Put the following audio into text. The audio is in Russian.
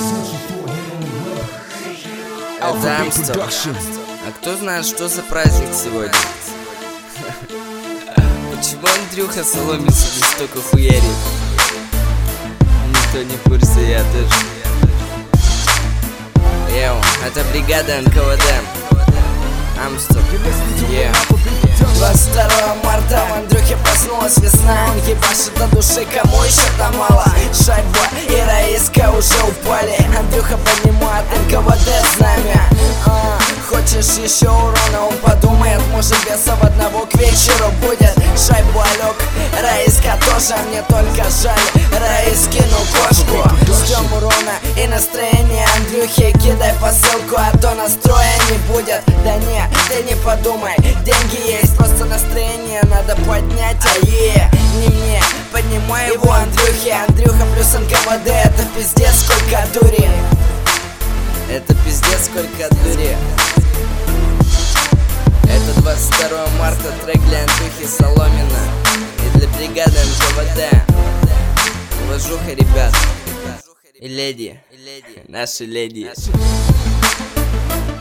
Это Амстел. А кто знает, что за праздник сегодня? Почему Андрюха Соломин себе столько хуярит? Никто не в курсе, я тоже. Йоу, это бригада НКВД. Амстел. 22 марта в Андрюхе проснулась весна. Он ебашит до души, кому еще-то мало. Шайба и Раиска уже упали. Андрюха поднимает НКВД знамя. Хочешь еще урона, он подумает, может бесов одного к вечеру будет. Шайбу Алёк, Раиска тоже, мне только жаль Раискину кошку. Ждем урона и настроение Андрюхи, кидай посылку, а то настроя не будет. Да не, ты не подумай, деньги есть, просто настроение надо поднять. Не мне, поднимай его Андрюхи. Андрюха плюс НКВД, это пиздец сколько дури. Это пиздец сколько дури. Это 22 марта, трек для Андрюхи Соломина и для бригады НКВД. Уважуха, ребят. И леди, наши леди.